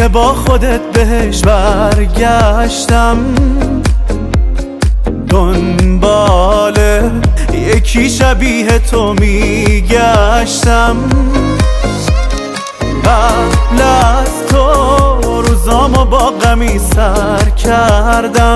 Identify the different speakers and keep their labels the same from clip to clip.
Speaker 1: که با خودت بهش برگشتم، دنبال یکی شبیه تو میگشتم. قبل از تو روزامو با غمی سر کردم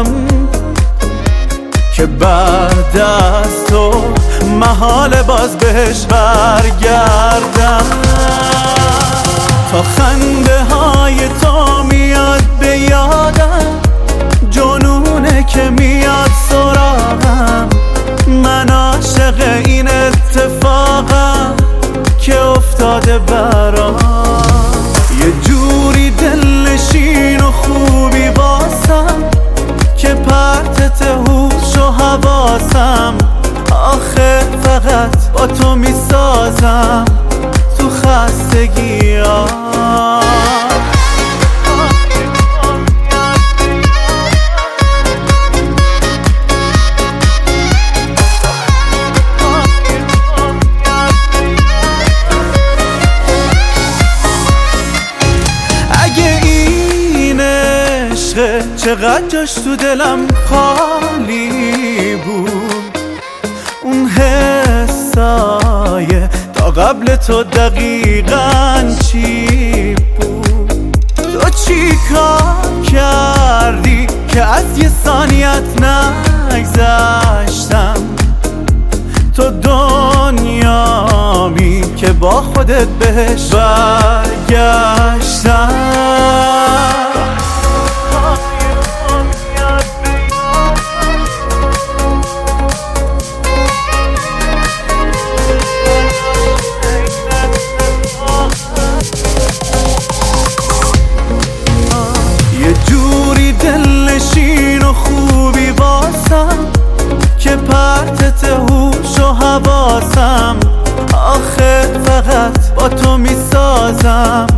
Speaker 1: که بعد از تو محال باز بهش برگردم. تا خنده های تو میاد به یادم، جنونه که میاد سراغم، من عاشق این اتفاقم که افتاده برام. یه جوری دلنشین و خوبی واسم که پرتت هوش و حواسم، آخه فقط با تو میسازم تو خستگی ها. اگه این عشقه چقدر جاش تو دلم خالی بود، اون حسای تا قبل تو دقیقاً چی بود؟ تو چی کار کردی که از یه ثانیت نگذشتم؟ تو دنیامی که با خودت بهش برگشتم. دلنشین و خوبی واسم که پرتت هوش و حواسم، آخه فقط با تو میسازم